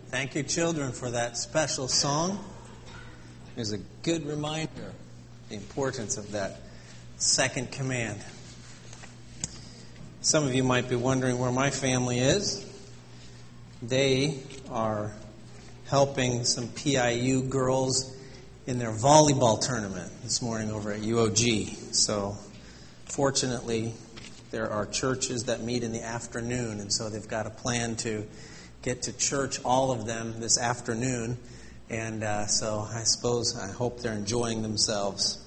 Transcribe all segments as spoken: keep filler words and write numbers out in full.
Thank you, children, for that special song. There's a good reminder of the importance of that second command. Some of you might be wondering where my family is. They are helping some P I U girls in their volleyball tournament this morning over at U O G. So, fortunately, there are churches that meet in the afternoon, and so they've got a plan to get to church, all of them, this afternoon. And uh, so I suppose, I hope they're enjoying themselves.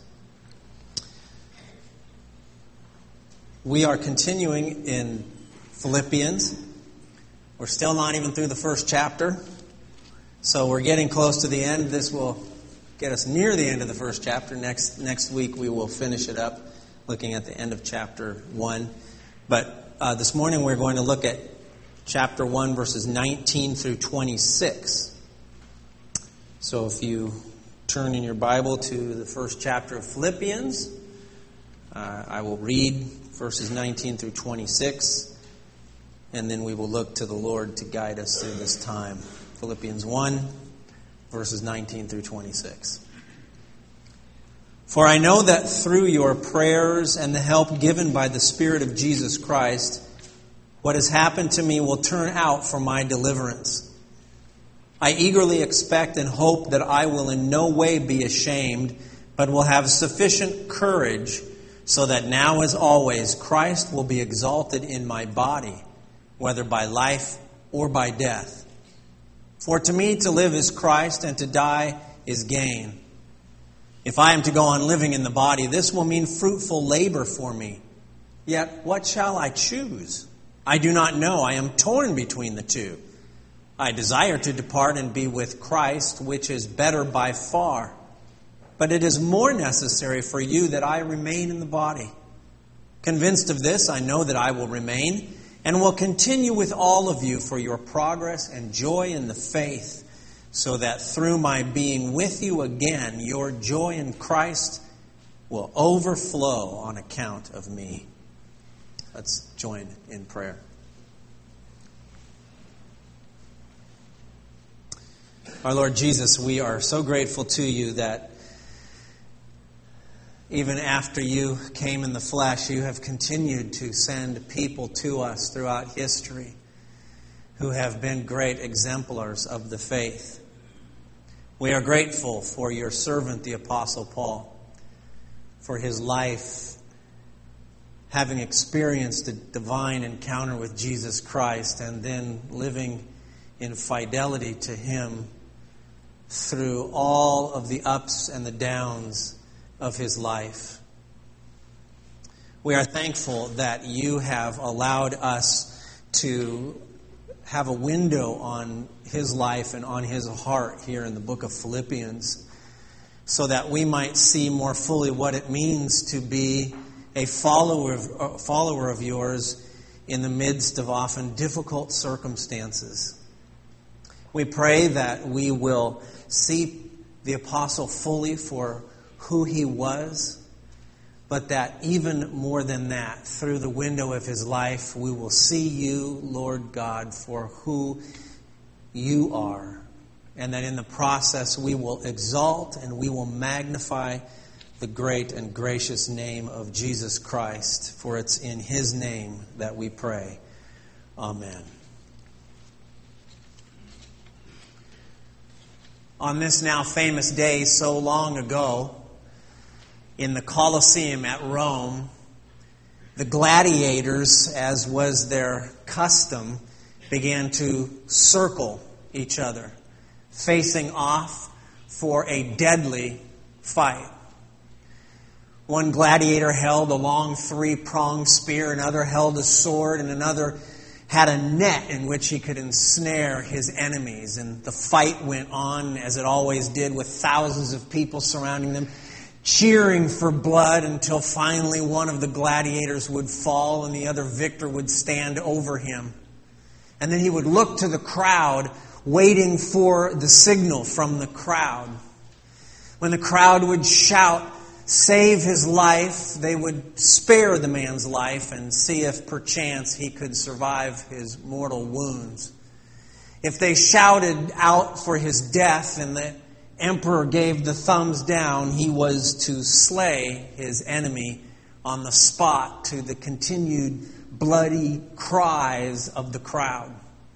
We are continuing in Philippians. We're still not even through the first chapter. So we're getting close to the end. This will get us near the end of the first chapter. Next next week we will finish it up, looking at the end of chapter one. But uh, this morning we're going to look at chapter one, verses nineteen through twenty-six. So if you turn in your Bible to the first chapter of Philippians, uh, I will read verses nineteen through twenty-six, and then we will look to the Lord to guide us through this time. Philippians one, verses nineteen through twenty-six. For I know that through your prayers and the help given by the Spirit of Jesus Christ, what has happened to me will turn out for my deliverance. I eagerly expect and hope that I will in no way be ashamed, but will have sufficient courage so that now as always Christ will be exalted in my body, whether by life or by death. For to me to live is Christ, and to die is gain. If I am to go on living in the body, this will mean fruitful labor for me. Yet what shall I choose? I do not know. I am torn between the two. I desire to depart and be with Christ, which is better by far. But it is more necessary for you that I remain in the body. Convinced of this, I know that I will remain and will continue with all of you for your progress and joy in the faith, so that through my being with you again, your joy in Christ will overflow on account of me. Let's join in prayer. Our Lord Jesus, we are so grateful to you that even after you came in the flesh, you have continued to send people to us throughout history who have been great exemplars of the faith. We are grateful for your servant, the Apostle Paul, for his life, having experienced a divine encounter with Jesus Christ and then living in fidelity to him through all of the ups and the downs of his life. We are thankful that you have allowed us to have a window on his life and on his heart here in the book of Philippians, so that we might see more fully what it means to be a follower of, a follower of yours in the midst of often difficult circumstances. We pray that we will see the apostle fully for who he was, but that even more than that, through the window of his life, we will see you, Lord God, for who you are, and that in the process we will exalt and we will magnify the great and gracious name of Jesus Christ, for it's in his name that we pray. Amen. On this now famous day so long ago, in the Colosseum at Rome, the gladiators, as was their custom, began to circle each other, facing off for a deadly fight. One gladiator held a long three-pronged spear, another held a sword, and another had a net in which he could ensnare his enemies. And the fight went on, as it always did, with thousands of people surrounding them, cheering for blood, until finally one of the gladiators would fall and the other victor would stand over him. And then he would look to the crowd, waiting for the signal from the crowd. When the crowd would shout, "Save his life," they would spare the man's life and see if perchance he could survive his mortal wounds. If they shouted out for his death and the emperor gave the thumbs down, he was to slay his enemy on the spot to the continued bloody cries of the crowd.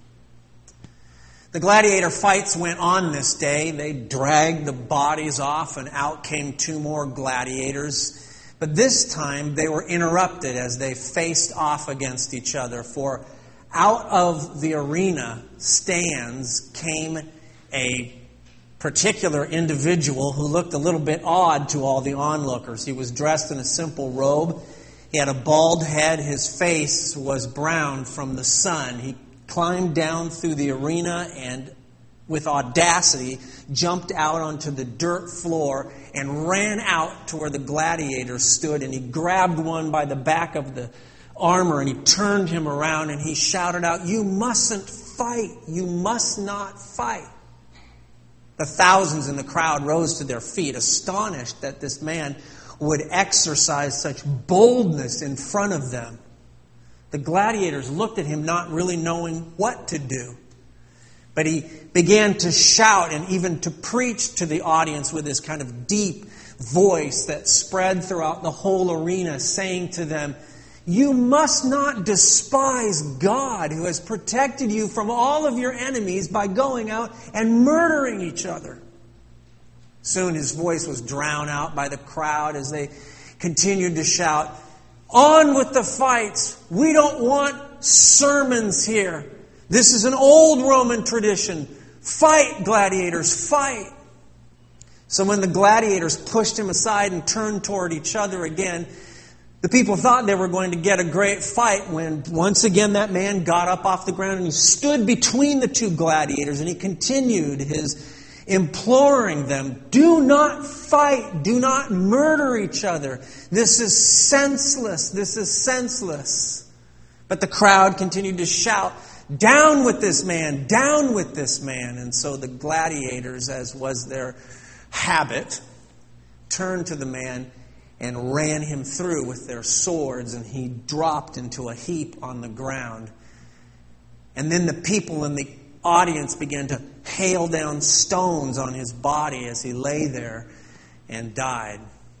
The gladiator fights went on this day. They dragged the bodies off and out came two more gladiators. But this time they were interrupted as they faced off against each other. For out of the arena stands came a particular individual who looked a little bit odd to all the onlookers. He was dressed in a simple robe. He had a bald head. His face was brown from the sun. He climbed down through the arena and with audacity jumped out onto the dirt floor and ran out to where the gladiators stood, and he grabbed one by the back of the armor and he turned him around and he shouted out, "You mustn't fight. You must not fight." The thousands in the crowd rose to their feet, astonished that this man would exercise such boldness in front of them. The gladiators looked at him not really knowing what to do. But he began to shout and even to preach to the audience with this kind of deep voice that spread throughout the whole arena, saying to them, "You must not despise God who has protected you from all of your enemies by going out and murdering each other." Soon his voice was drowned out by the crowd as they continued to shout, "On with the fights! We don't want sermons here. This is an old Roman tradition. Fight, gladiators, fight!" So when the gladiators pushed him aside and turned toward each other again, the people thought they were going to get a great fight when once again that man got up off the ground and he stood between the two gladiators and he continued his imploring them, "Do not fight. Do not murder each other. This is senseless. This is senseless." But the crowd continued to shout, "Down with this man. Down with this man." And so the gladiators, as was their habit, turned to the man and ran him through with their swords, and he dropped into a heap on the ground. And then the people in the audience began to hail down stones on his body as he lay there and died.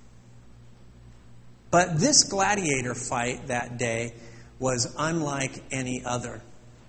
But this gladiator fight that day was unlike any other,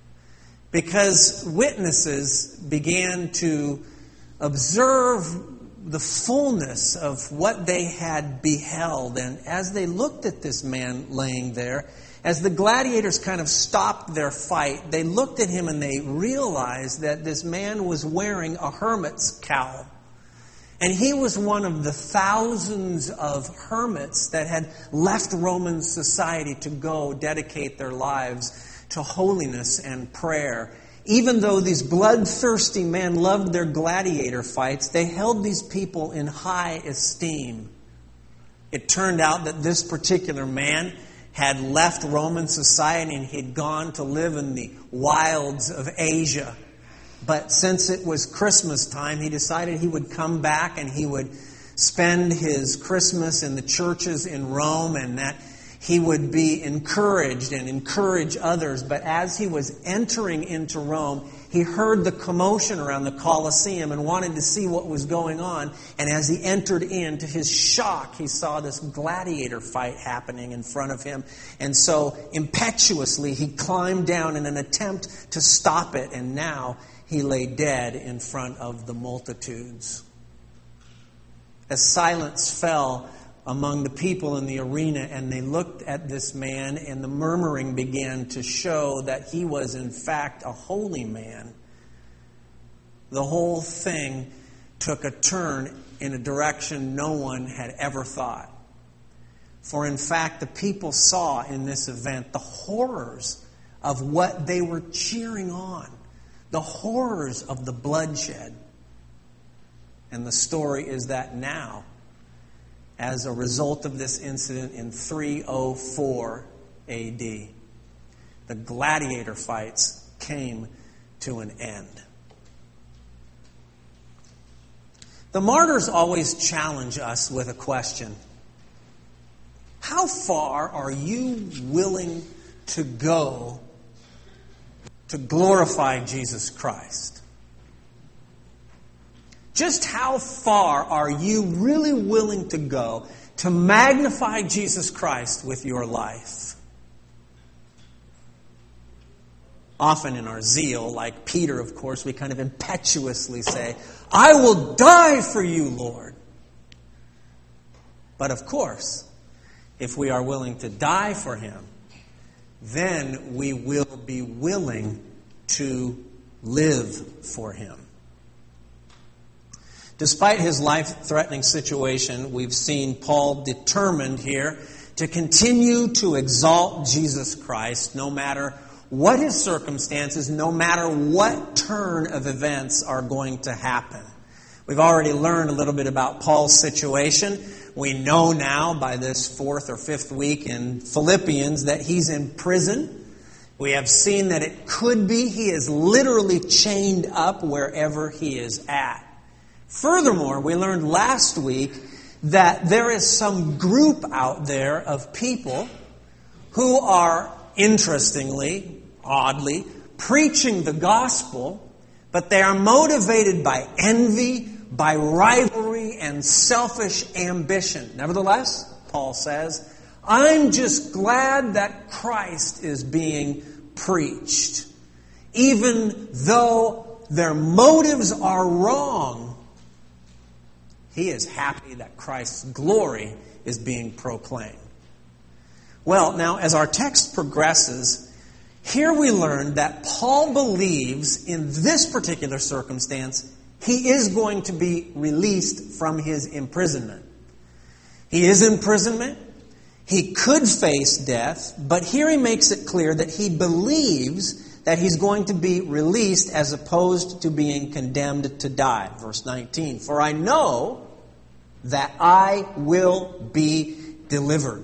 because witnesses began to observe the fullness of what they had beheld. And as they looked at this man laying there, as the gladiators kind of stopped their fight, they looked at him and they realized that this man was wearing a hermit's cowl. And he was one of the thousands of hermits that had left Roman society to go dedicate their lives to holiness and prayer. Even though these bloodthirsty men loved their gladiator fights, they held these people in high esteem. It turned out that this particular man had left Roman society and he'd gone to live in the wilds of Asia. But since it was Christmas time, he decided he would come back and he would spend his Christmas in the churches in Rome, and that he would be encouraged and encourage others. But as he was entering into Rome, he heard the commotion around the Colosseum and wanted to see what was going on. And as he entered in, to his shock, he saw this gladiator fight happening in front of him. And so impetuously, he climbed down in an attempt to stop it. And now he lay dead in front of the multitudes. As silence fell among the people in the arena, and they looked at this man, and the murmuring began to show that he was in fact a holy man, the whole thing took a turn in a direction no one had ever thought. For in fact, the people saw in this event the horrors of what they were cheering on, the horrors of the bloodshed. And the story is that now, as a result of this incident in three oh four A D, the gladiator fights came to an end. The martyrs always challenge us with a question. How far are you willing to go to glorify Jesus Christ? Just how far are you really willing to go to magnify Jesus Christ with your life? Often in our zeal, like Peter, of course, we kind of impetuously say, I will die for you, Lord. But of course, if we are willing to die for Him, then we will be willing to live for Him. Despite his life-threatening situation, we've seen Paul determined here to continue to exalt Jesus Christ no matter what his circumstances, no matter what turn of events are going to happen. We've already learned a little bit about Paul's situation. We know now by this fourth or fifth week in Philippians that he's in prison. We have seen that it could be he is literally chained up wherever he is at. Furthermore, we learned last week that there is some group out there of people who are, interestingly, oddly, preaching the gospel, but they are motivated by envy, by rivalry, and selfish ambition. Nevertheless, Paul says, I'm just glad that Christ is being preached. Even though their motives are wrong, he is happy that Christ's glory is being proclaimed. Well, now, as our text progresses, here we learn that Paul believes in this particular circumstance he is going to be released from his imprisonment. He is in imprisonment. He could face death, but here he makes it clear that he believes that he's going to be released as opposed to being condemned to die. Verse nineteen, for I know that I will be delivered.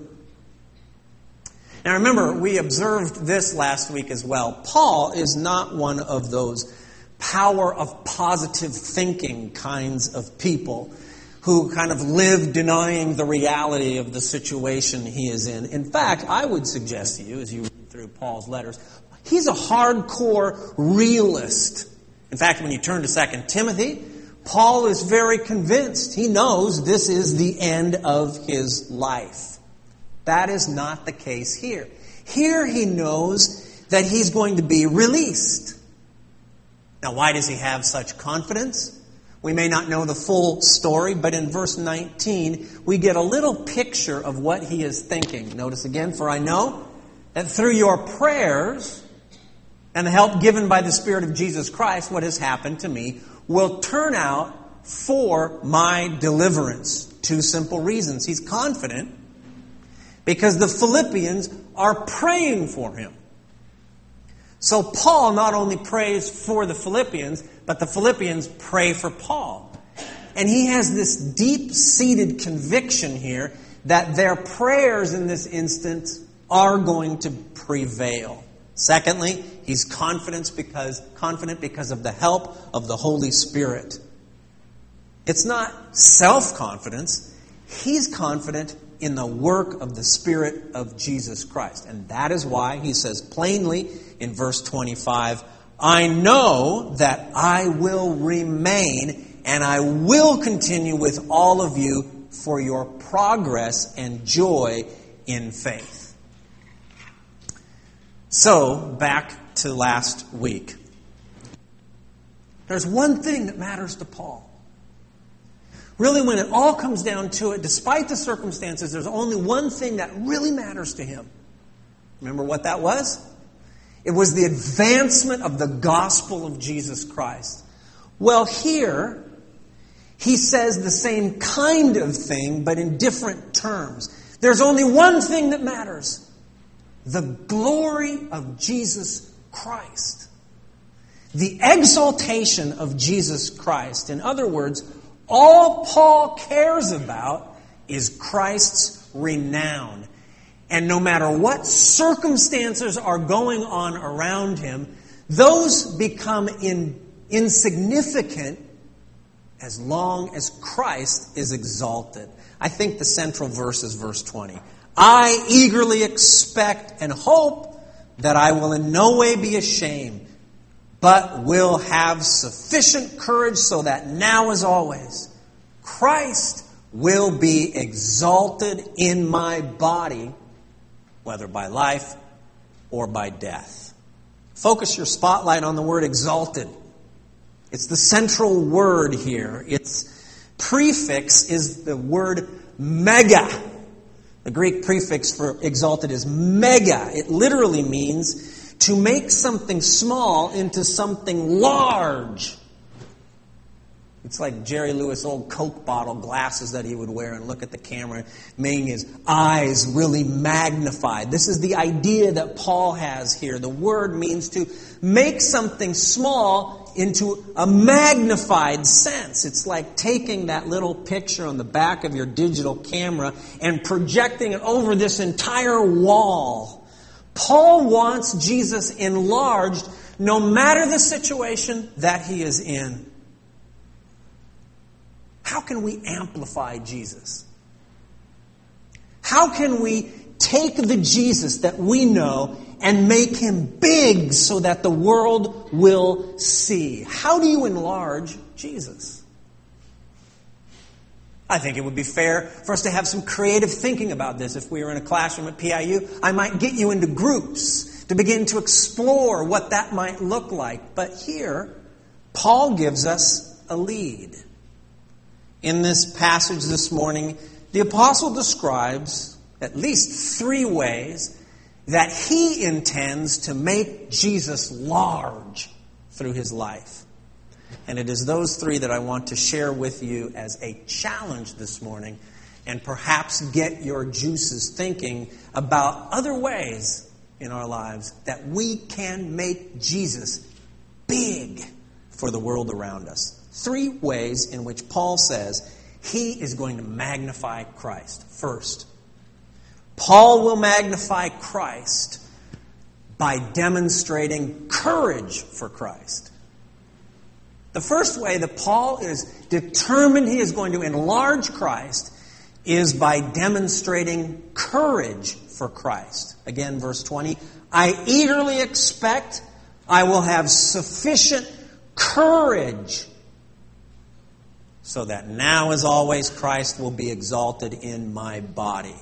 Now remember, we observed this last week as well. Paul is not one of those power of positive thinking kinds of people who kind of live denying the reality of the situation he is in. In fact, I would suggest to you, as you read through Paul's letters, he's a hardcore realist. In fact, when you turn to Second Timothy, Paul is very convinced. He knows this is the end of his life. That is not the case here. Here he knows that he's going to be released. Now, why does he have such confidence? We may not know the full story, but in verse nineteen, we get a little picture of what he is thinking. Notice again, for I know that through your prayers and the help given by the Spirit of Jesus Christ, what has happened to me will turn out for my deliverance. Two simple reasons. He's confident because the Philippians are praying for him. So Paul not only prays for the Philippians, but the Philippians pray for Paul. And he has this deep-seated conviction here that their prayers in this instance are going to prevail. Secondly, he's confident because, confident because of the help of the Holy Spirit. It's not self-confidence. He's confident in the work of the Spirit of Jesus Christ. And that is why he says plainly in verse twenty-five, I know that I will remain and I will continue with all of you for your progress and joy in faith. So, back to last week. There's one thing that matters to Paul. Really, when it all comes down to it, despite the circumstances, there's only one thing that really matters to him. Remember what that was? It was the advancement of the gospel of Jesus Christ. Well, here, he says the same kind of thing, but in different terms. There's only one thing that matters. The glory of Jesus Christ. The exaltation of Jesus Christ. In other words, all Paul cares about is Christ's renown. And no matter what circumstances are going on around him, those become in, insignificant as long as Christ is exalted. I think the central verse is verse twenty. I eagerly expect and hope that I will in no way be ashamed, but will have sufficient courage so that now as always, Christ will be exalted in my body, whether by life or by death. Focus your spotlight on the word exalted. It's the central word here. Its prefix is the word mega. The Greek prefix for exalted is mega. It literally means to make something small into something large. It's like Jerry Lewis' old Coke bottle glasses that he would wear and look at the camera, making his eyes really magnified. This is the idea that Paul has here. The word means to make something small into a magnified sense. It's like taking that little picture on the back of your digital camera and projecting it over this entire wall. Paul wants Jesus enlarged no matter the situation that he is in. How can we amplify Jesus? How can we take the Jesus that we know and make him big so that the world will see? How do you enlarge Jesus? I think it would be fair for us to have some creative thinking about this. If we were in a classroom at P I U, I might get you into groups to begin to explore what that might look like. But here, Paul gives us a lead. In this passage this morning, the apostle describes at least three ways that he intends to make Jesus large through his life. And it is those three that I want to share with you as a challenge this morning and perhaps get your juices thinking about other ways in our lives that we can make Jesus big for the world around us. Three ways in which Paul says he is going to magnify Christ. First, Paul will magnify Christ by demonstrating courage for Christ. The first way that Paul is determined he is going to enlarge Christ is by demonstrating courage for Christ. Again, verse twenty, I eagerly expect I will have sufficient courage so that now as always Christ will be exalted in my body.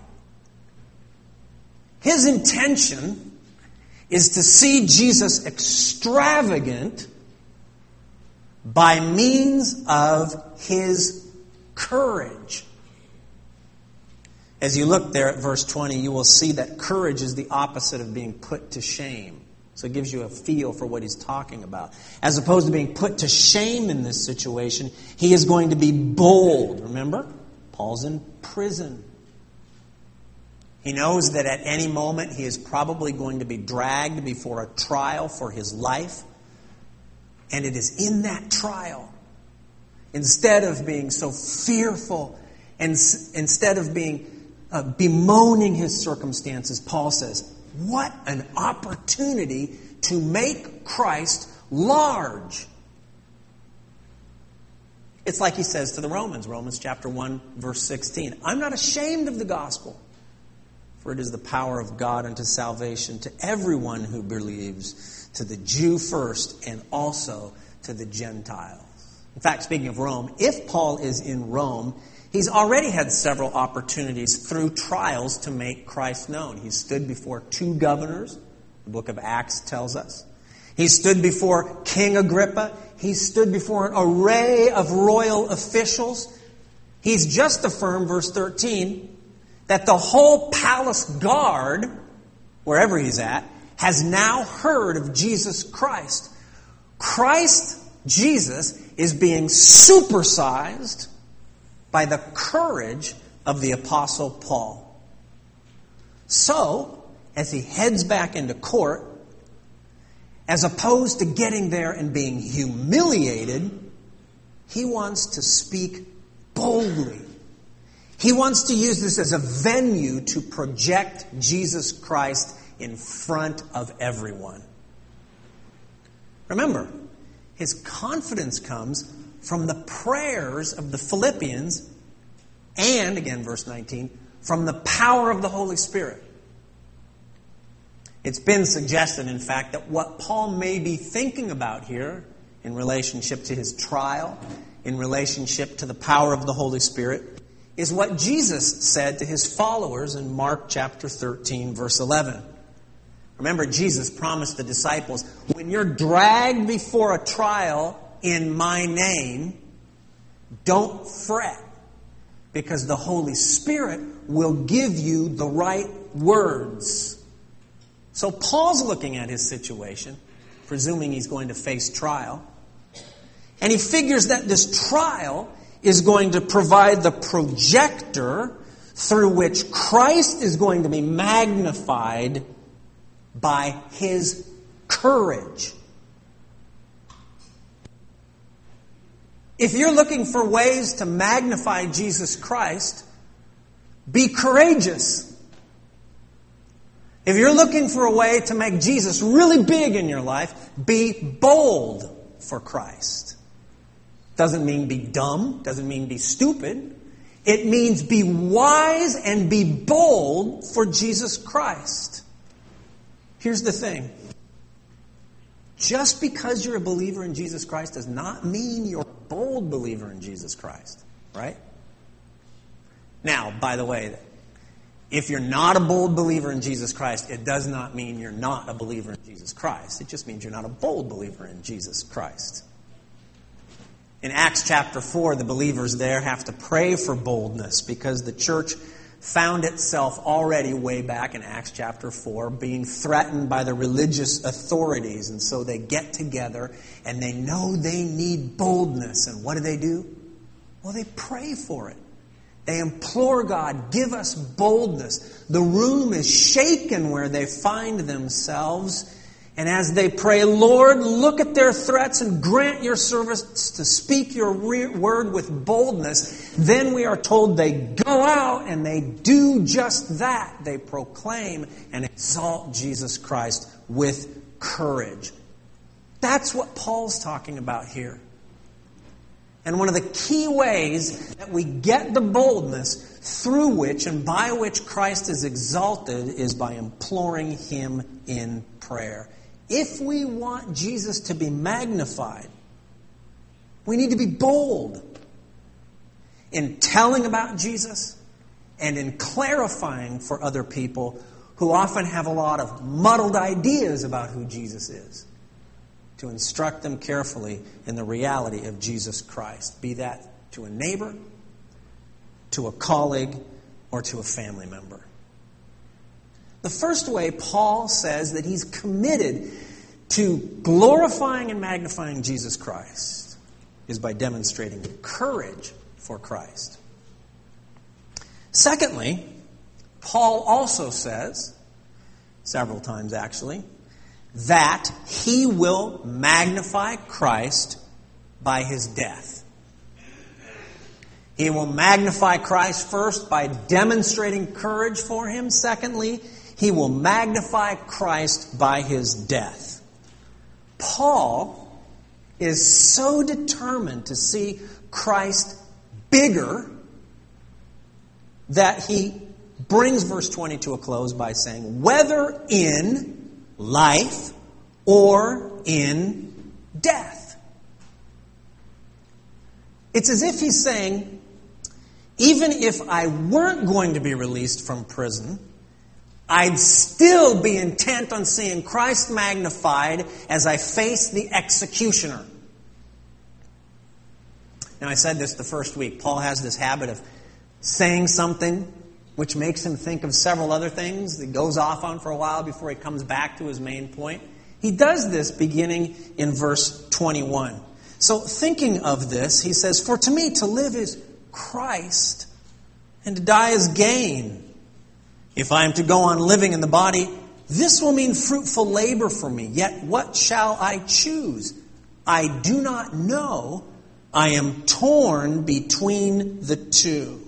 His intention is to see Jesus extravagant by means of his courage. As you look there at verse twenty, you will see that courage is the opposite of being put to shame. So it gives you a feel for what he's talking about. As opposed to being put to shame in this situation, he is going to be bold. Remember, Paul's in prison. He knows that at any moment he is probably going to be dragged before a trial for his life. And it is in that trial, instead of being so fearful and s- instead of being uh, bemoaning his circumstances, Paul says, what an opportunity to make Christ large. It's like he says to the Romans, Romans chapter one, verse sixteen. I'm not ashamed of the gospel, for it is the power of God unto salvation to everyone who believes, to the Jew first and also to the Gentiles. In fact, speaking of Rome, if Paul is in Rome, he's already had several opportunities through trials to make Christ known. He's stood before two governors, the book of Acts tells us. He stood before King Agrippa. He stood before an array of royal officials. He's just affirmed, verse thirteen, that the whole palace guard, wherever he's at, has now heard of Jesus Christ. Christ, Jesus, is being supersized by the courage of the Apostle Paul. So, as he heads back into court, as opposed to getting there and being humiliated, he wants to speak boldly. He wants to use this as a venue to project Jesus Christ in front of everyone. Remember, his confidence comes from the prayers of the Philippians and, again, verse nineteen, from the power of the Holy Spirit. It's been suggested, in fact, that what Paul may be thinking about here in relationship to his trial, in relationship to the power of the Holy Spirit, is what Jesus said to his followers in Mark chapter thirteen, verse eleven. Remember, Jesus promised the disciples, when you're dragged before a trial in my name, don't fret, because the Holy Spirit will give you the right words. So Paul's looking at his situation, presuming he's going to face trial, and he figures that this trial is going to provide the projector through which Christ is going to be magnified by his courage. If you're looking for ways to magnify Jesus Christ, be courageous. If you're looking for a way to make Jesus really big in your life, be bold for Christ. Doesn't mean be dumb, doesn't mean be stupid. It means be wise and be bold for Jesus Christ. Here's the thing. Just because you're a believer in Jesus Christ does not mean you're a bold believer in Jesus Christ, right? Now, by the way, if you're not a bold believer in Jesus Christ, it does not mean you're not a believer in Jesus Christ. It just means you're not a bold believer in Jesus Christ. In Acts chapter four, the believers there have to pray for boldness because the church found itself already way back in Acts chapter four being threatened by the religious authorities. And so they get together and they know they need boldness. And what do they do? Well, they pray for it. They implore God, give us boldness. The room is shaken where they find themselves. And as they pray, Lord, look at their threats and grant your servants to speak your re- word with boldness. Then we are told they go out and they do just that. They proclaim and exalt Jesus Christ with courage. That's what Paul's talking about here. And one of the key ways that we get the boldness through which and by which Christ is exalted is by imploring Him in prayer. If we want Jesus to be magnified, we need to be bold in telling about Jesus and in clarifying for other people who often have a lot of muddled ideas about who Jesus is, to instruct them carefully in the reality of Jesus Christ, be that to a neighbor, to a colleague, or to a family member. The first way Paul says that he's committed to glorifying and magnifying Jesus Christ is by demonstrating courage for Christ. Secondly, Paul also says, several times actually, that he will magnify Christ by his death. He will magnify Christ first by demonstrating courage for him. Secondly, he will magnify Christ by his death. Paul is so determined to see Christ bigger that he brings verse twenty to a close by saying, whether in life or in death. It's as if he's saying, even if I weren't going to be released from prison, I'd still be intent on seeing Christ magnified as I face the executioner. Now, I said this the first week. Paul has this habit of saying something which makes him think of several other things that goes off on for a while before he comes back to his main point. He does this beginning in verse twenty-one. So thinking of this, he says, for to me to live is Christ, and to die is gain. If I am to go on living in the body, this will mean fruitful labor for me. Yet what shall I choose? I do not know. I am torn between the two.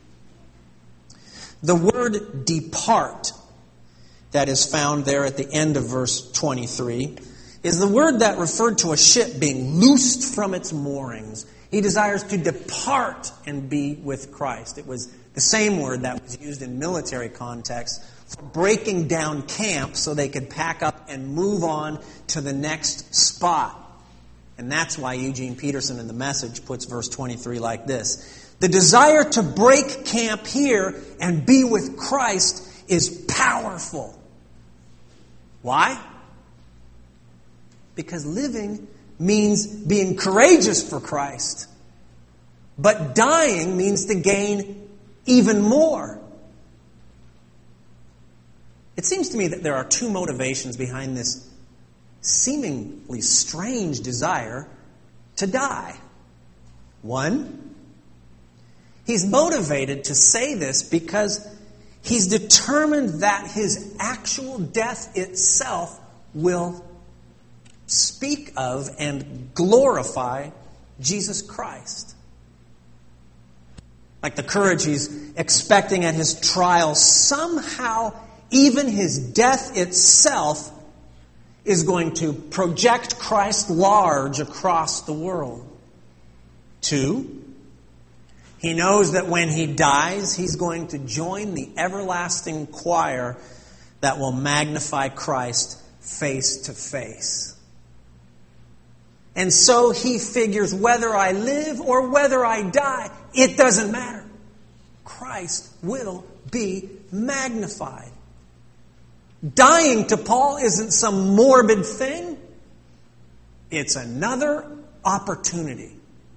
The word depart that is found there at the end of verse twenty-three is the word that referred to a ship being loosed from its moorings. He desires to depart and be with Christ. It was The same word that was used in military context for breaking down camp so they could pack up and move on to the next spot. And that's why Eugene Peterson in The Message puts verse twenty-three like this. The desire to break camp here and be with Christ is powerful. Why? Because living means being courageous for Christ. But dying means to gain even more. It seems to me that there are two motivations behind this seemingly strange desire to die. One, he's motivated to say this because he's determined that his actual death itself will speak of and glorify Jesus Christ. Like the courage he's expecting at his trial, somehow even his death itself is going to project Christ large across the world. Two, he knows that when he dies, he's going to join the everlasting choir that will magnify Christ face to face. And so he figures, whether I live or whether I die, it doesn't matter. Christ will be magnified. Dying to Paul isn't some morbid thing. It's another opportunity.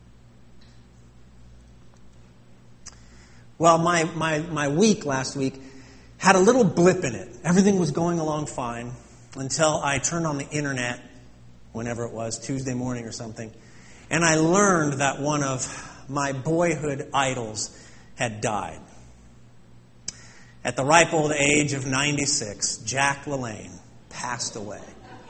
Well, my, my, my week last week had a little blip in it. Everything was going along fine until I turned on the internet, whenever it was, Tuesday morning or something, and I learned that one of my boyhood idols had died. At the ripe old age of ninety-six, Jack LaLanne passed away.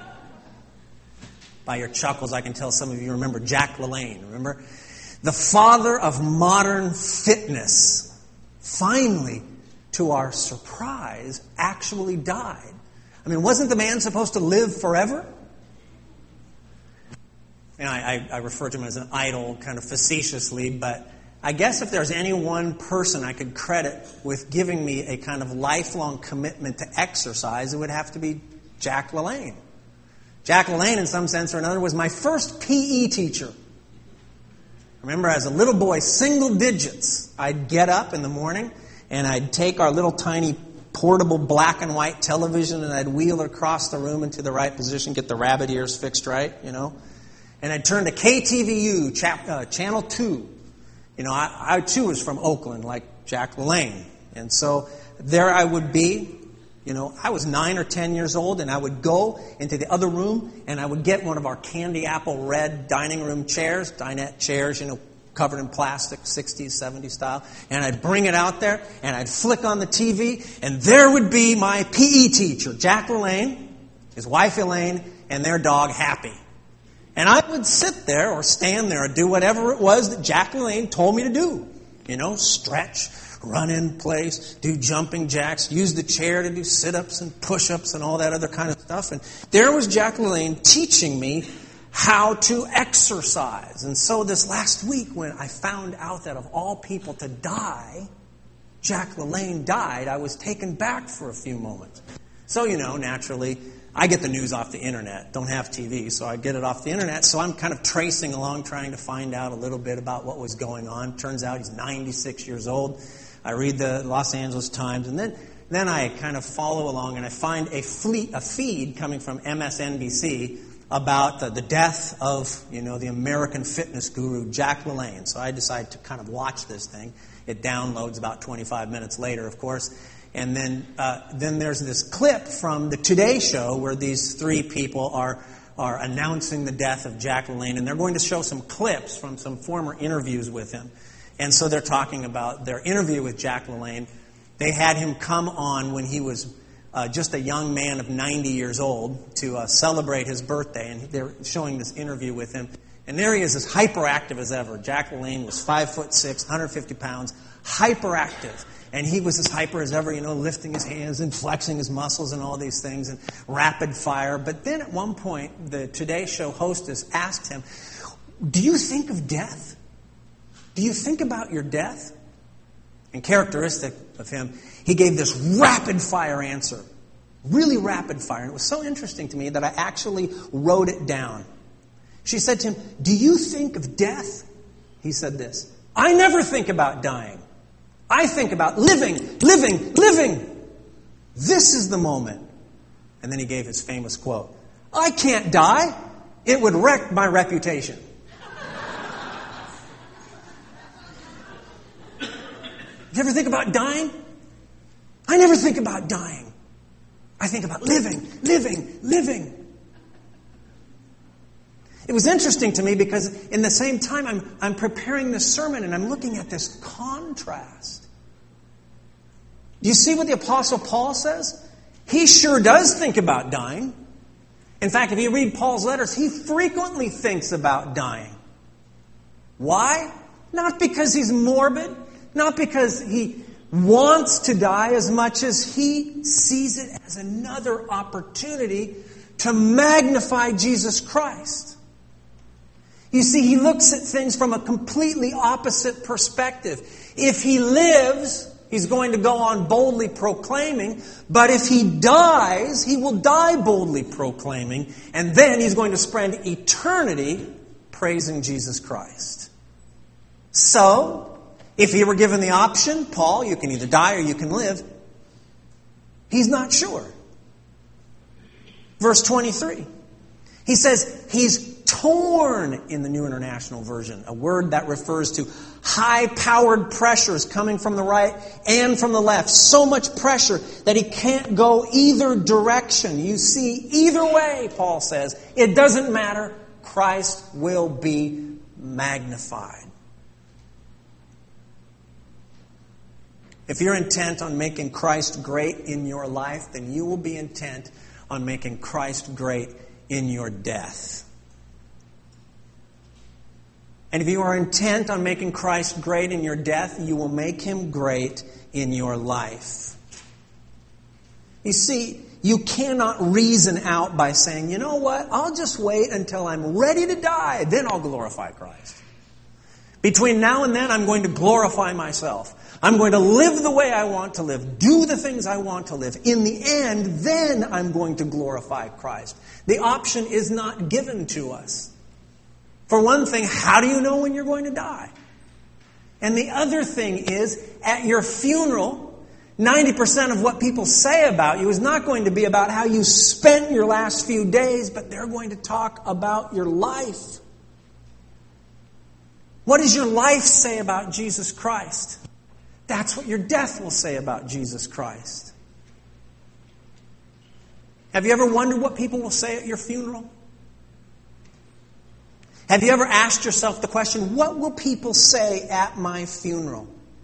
By your chuckles, I can tell some of you remember Jack LaLanne. Remember? The father of modern fitness finally, to our surprise, actually died. I mean, wasn't the man supposed to live forever? And I, I, I refer to him as an idol kind of facetiously, but I guess if there's any one person I could credit with giving me a kind of lifelong commitment to exercise, it would have to be Jack LaLanne. Jack LaLanne, in some sense or another, was my first P E teacher. I remember as a little boy, single digits, I'd get up in the morning and I'd take our little tiny portable black and white television and I'd wheel it across the room into the right position, get the rabbit ears fixed right, you know. And I'd turn to K T V U, chap, uh, Channel two. You know, I, I too was from Oakland, like Jack LaLanne. And so there I would be. You know, I was nine or ten years old, and I would go into the other room, and I would get one of our candy apple red dining room chairs, dinette chairs, you know, covered in plastic, sixties, seventies style, and I'd bring it out there, and I'd flick on the T V, and there would be my P E teacher, Jack LaLanne, his wife Elaine, and their dog Happy. And I would sit there or stand there or do whatever it was that Jack LaLanne told me to do. You know, stretch, run in place, do jumping jacks, use the chair to do sit-ups and push-ups and all that other kind of stuff. And there was Jack LaLanne teaching me how to exercise. And so this last week when I found out that of all people to die, Jack LaLanne died, I was taken back for a few moments. So, you know, naturally, I get the news off the internet. Don't have T V, so I get it off the internet. So I'm kind of tracing along, trying to find out a little bit about what was going on. Turns out he's ninety-six years old. I read the Los Angeles Times, and then then I kind of follow along, and I find a, fleet, a feed coming from M S N B C about the, the death of, you know, the American fitness guru, Jack LaLanne. So I decide to kind of watch this thing. It downloads about twenty-five minutes later, of course. And then uh, then there's this clip from the Today Show where these three people are are announcing the death of Jack LaLanne, and they're going to show some clips from some former interviews with him. And so they're talking about their interview with Jack LaLanne. They had him come on when he was uh, just a young man of ninety years old to uh, celebrate his birthday, and they're showing this interview with him. And there he is, as hyperactive as ever. Jack LaLanne was five foot six, one hundred fifty pounds, hyperactive. And he was as hyper as ever, you know, lifting his hands and flexing his muscles and all these things and rapid fire. But then at one point, the Today Show hostess asked him, "Do you think of death? Do you think about your death?" And characteristic of him, he gave this rapid fire answer. Really rapid fire. And it was so interesting to me that I actually wrote it down. She said to him, "Do you think of death?" He said this, "I never think about dying. I think about living, living, living. This is the moment." And then he gave his famous quote, "I can't die. It would wreck my reputation." You ever think about dying? I never think about dying. I think about living, living, living. It was interesting to me because in the same time I'm, I'm preparing this sermon and I'm looking at this contrast. Do you see what the Apostle Paul says? He sure does think about dying. In fact, if you read Paul's letters, he frequently thinks about dying. Why? Not because he's morbid, not because he wants to die as much as he sees it as another opportunity to magnify Jesus Christ. You see, he looks at things from a completely opposite perspective. If he lives, he's going to go on boldly proclaiming, but if he dies, he will die boldly proclaiming, and then he's going to spend eternity praising Jesus Christ. So, if he were given the option, Paul, you can either die or you can live, he's not sure. Verse twenty-three. He says he's torn in the New International Version, a word that refers to high-powered pressures coming from the right and from the left. So much pressure that he can't go either direction. You see, either way, Paul says, it doesn't matter. Christ will be magnified. If you're intent on making Christ great in your life, then you will be intent on making Christ great in your death. And if you are intent on making Christ great in your death, you will make Him great in your life. You see, you cannot reason out by saying, you know what, I'll just wait until I'm ready to die, then I'll glorify Christ. Between now and then, I'm going to glorify myself. I'm going to live the way I want to live, do the things I want to live. In the end, then I'm going to glorify Christ. The option is not given to us. For one thing, how do you know when you're going to die? And the other thing is, at your funeral, ninety percent of what people say about you is not going to be about how you spent your last few days, but they're going to talk about your life. What does your life say about Jesus Christ? That's what your death will say about Jesus Christ. Have you ever wondered what people will say at your funeral? Have you ever asked yourself the question, what will people say at my funeral?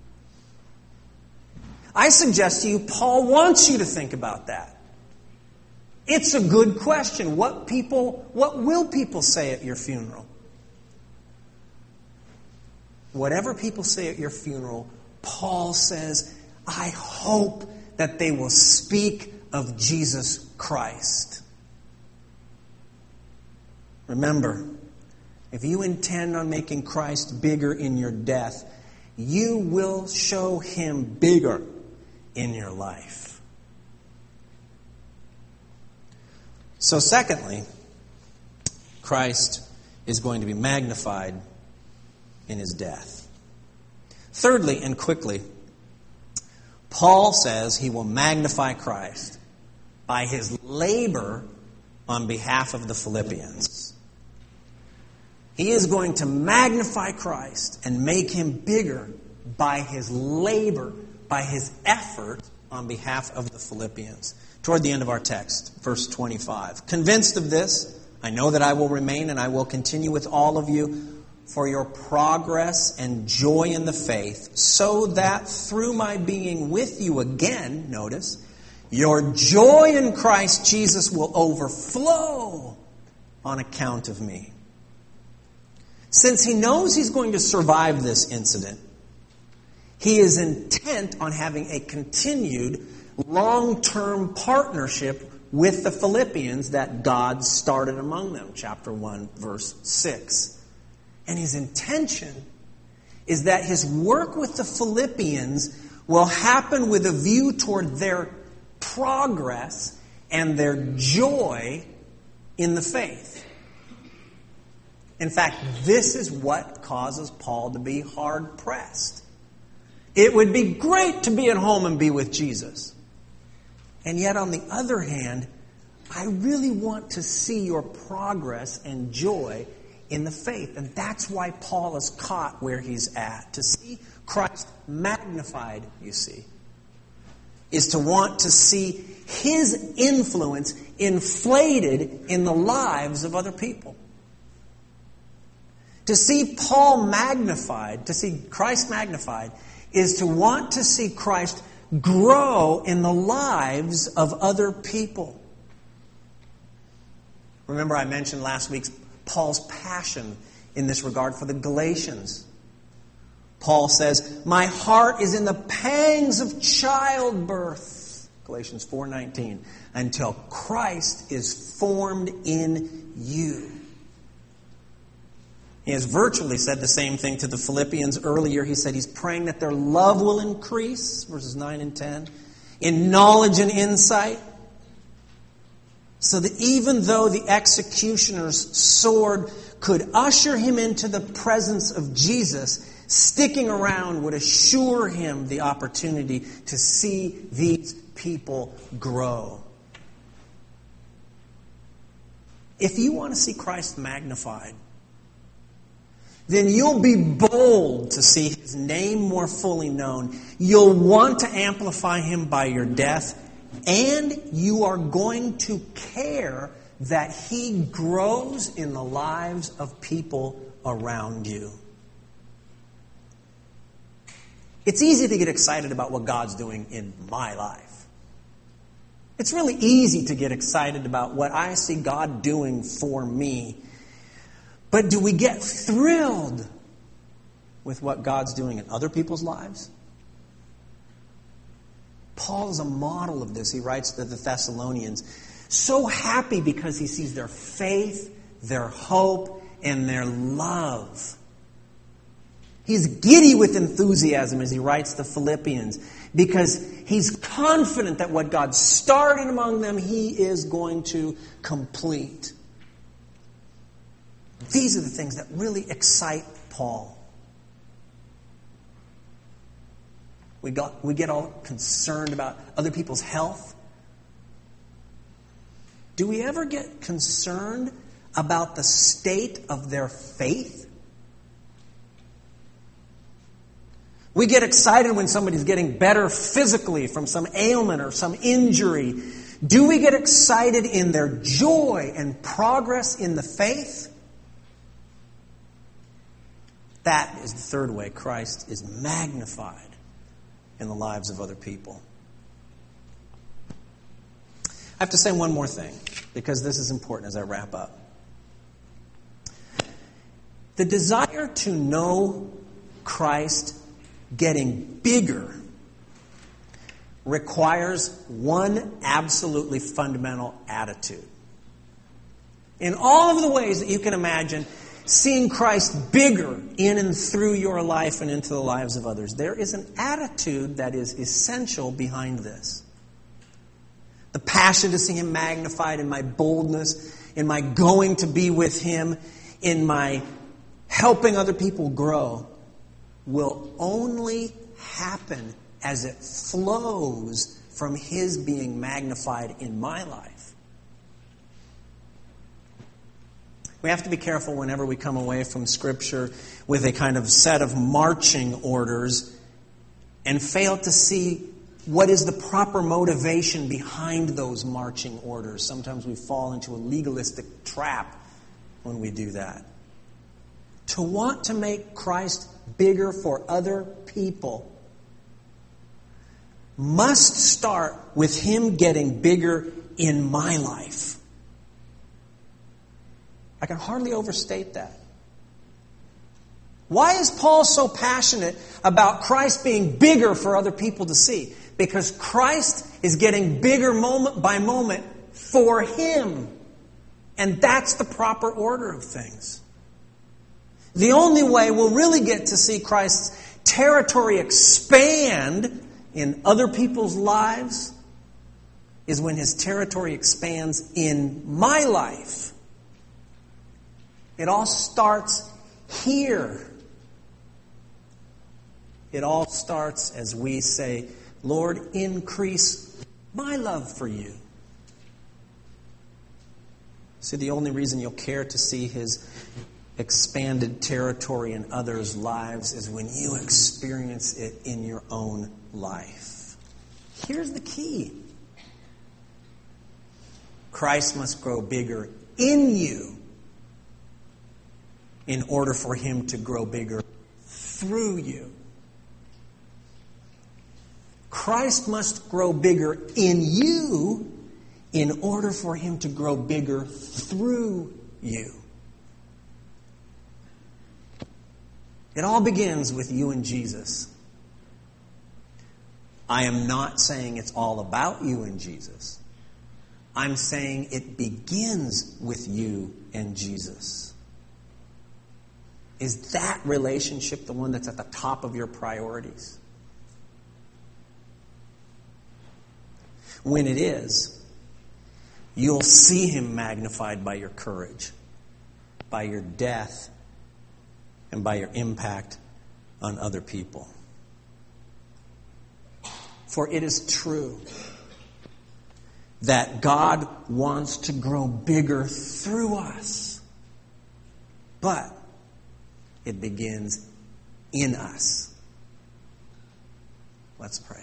I suggest to you, Paul wants you to think about that. It's a good question. What people, what will people say at your funeral? Whatever people say at your funeral, Paul says, I hope that they will speak of Jesus Christ. Remember, if you intend on making Christ bigger in your death, you will show Him bigger in your life. So secondly, Christ is going to be magnified in His death. Thirdly, and quickly, Paul says he will magnify Christ by his labor on behalf of the Philippians. He is going to magnify Christ and make Him bigger by his labor, by his effort on behalf of the Philippians. Toward the end of our text, verse twenty-five. Convinced of this, I know that I will remain and I will continue with all of you for your progress and joy in the faith, so that through my being with you again, notice, your joy in Christ Jesus will overflow on account of me. Since he knows he's going to survive this incident, he is intent on having a continued long-term partnership with the Philippians that God started among them. Chapter one, verse six. And his intention is that his work with the Philippians will happen with a view toward their progress and their joy in the faith. In fact, this is what causes Paul to be hard-pressed. It would be great to be at home and be with Jesus. And yet, on the other hand, I really want to see your progress and joy in the faith. And that's why Paul is caught where he's at. To see Christ magnified, you see, is to want to see his influence inflated in the lives of other people. To see Paul magnified, to see Christ magnified, is to want to see Christ grow in the lives of other people. Remember, I mentioned last week Paul's passion in this regard for the Galatians. Paul says, "My heart is in the pangs of childbirth," Galatians four nineteen, "until Christ is formed in you." He has virtually said the same thing to the Philippians earlier. He said he's praying that their love will increase, verses nine and ten, in knowledge and insight, so that even though the executioner's sword could usher him into the presence of Jesus, sticking around would assure him the opportunity to see these people grow. If you want to see Christ magnified, then you'll be bold to see his name more fully known. You'll want to amplify him by your death, and you are going to care that he grows in the lives of people around you. It's easy to get excited about what God's doing in my life. It's really easy to get excited about what I see God doing for me. But do we get thrilled with what God's doing in other people's lives? Paul is a model of this. He writes to the Thessalonians, so happy because he sees their faith, their hope, and their love. He's giddy with enthusiasm as he writes to Philippians because he's confident that what God started among them, he is going to complete. These are the things that really excite Paul. We got, we get all concerned about other people's health. Do we ever get concerned about the state of their faith? We get excited when somebody's getting better physically from some ailment or some injury. Do we get excited in their joy and progress in the faith? That is the third way Christ is magnified in the lives of other people. I have to say one more thing, because this is important as I wrap up. The desire to know Christ getting bigger requires one absolutely fundamental attitude. In all of the ways that you can imagine, seeing Christ bigger in and through your life and into the lives of others, there is an attitude that is essential behind this. The passion to see him magnified in my boldness, in my going to be with him, in my helping other people grow, will only happen as it flows from his being magnified in my life. We have to be careful whenever we come away from Scripture with a kind of set of marching orders and fail to see what is the proper motivation behind those marching orders. Sometimes we fall into a legalistic trap when we do that. To want to make Christ bigger for other people must start with him getting bigger in my life. I can hardly overstate that. Why is Paul so passionate about Christ being bigger for other people to see? Because Christ is getting bigger moment by moment for him. And that's the proper order of things. The only way we'll really get to see Christ's territory expand in other people's lives is when His territory expands in my life. It all starts here. It all starts as we say, Lord, increase my love for you. See, the only reason you'll care to see His expanded territory in others' lives is when you experience it in your own life. Here's the key. Christ must grow bigger in you in order for Him to grow bigger through you. Christ must grow bigger in you in order for Him to grow bigger through you. It all begins with you and Jesus. I am not saying it's all about you and Jesus. I'm saying it begins with you and Jesus. Is that relationship the one that's at the top of your priorities? When it is, you'll see Him magnified by your courage, by your death, and by your impact on other people. For it is true that God wants to grow bigger through us. But it begins in us. Let's pray.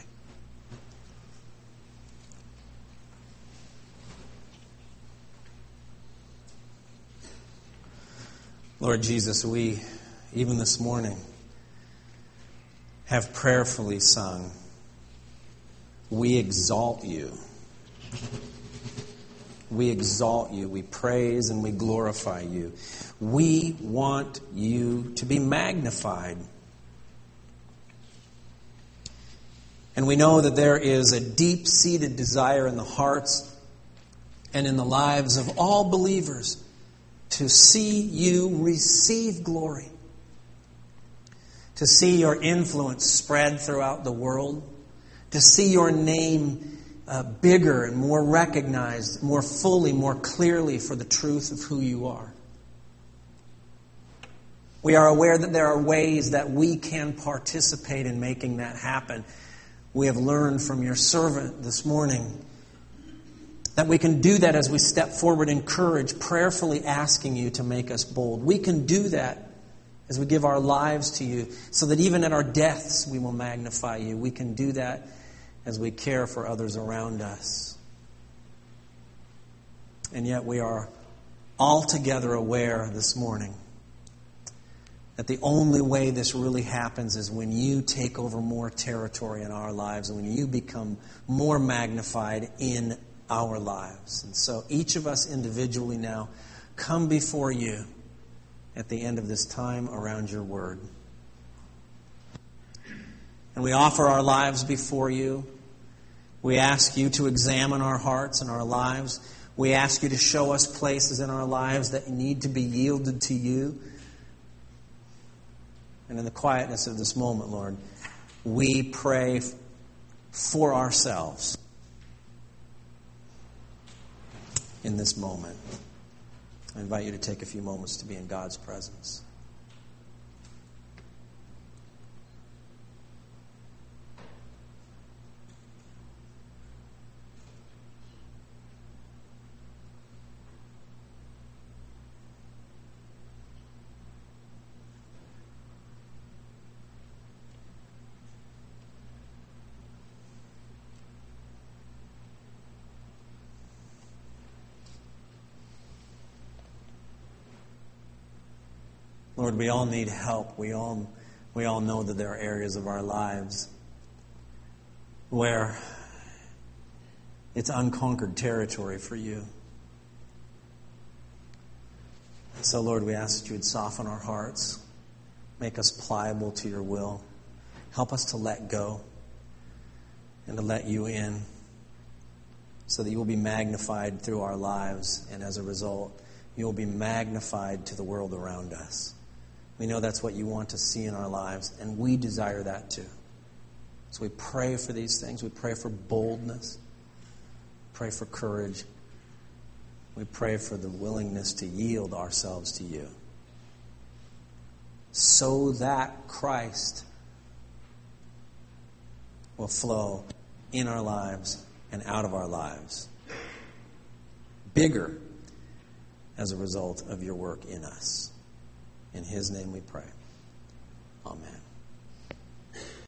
Lord Jesus, we, even this morning, have prayerfully sung, we exalt you. We exalt you. We praise and we glorify you. We want you to be magnified. And we know that there is a deep-seated desire in the hearts and in the lives of all believers to see you receive glory, to see your influence spread throughout the world, to see your name uh, bigger and more recognized, more fully, more clearly for the truth of who you are. We are aware that there are ways that we can participate in making that happen. We have learned from your servant this morning that we can do that as we step forward in courage, prayerfully asking you to make us bold. We can do that as we give our lives to you, so that even at our deaths we will magnify you. We can do that as we care for others around us. And yet we are altogether aware this morning that the only way this really happens is when you take over more territory in our lives and when you become more magnified in our lives. And so each of us individually now come before you at the end of this time around your word. And we offer our lives before you. We ask you to examine our hearts and our lives. We ask you to show us places in our lives that need to be yielded to you. And in the quietness of this moment, Lord, we pray for ourselves in this moment. I invite you to take a few moments to be in God's presence. Lord, we all need help. We all, we all know that there are areas of our lives where it's unconquered territory for you. So, Lord, we ask that you would soften our hearts, make us pliable to your will. Help us to let go and to let you in so that you will be magnified through our lives, and as a result, you will be magnified to the world around us. We know that's what you want to see in our lives, and we desire that too. So we pray for these things. We pray for boldness. Pray for courage. We pray for the willingness to yield ourselves to you, so that Christ will flow in our lives and out of our lives, bigger as a result of your work in us. In His name we pray. Amen.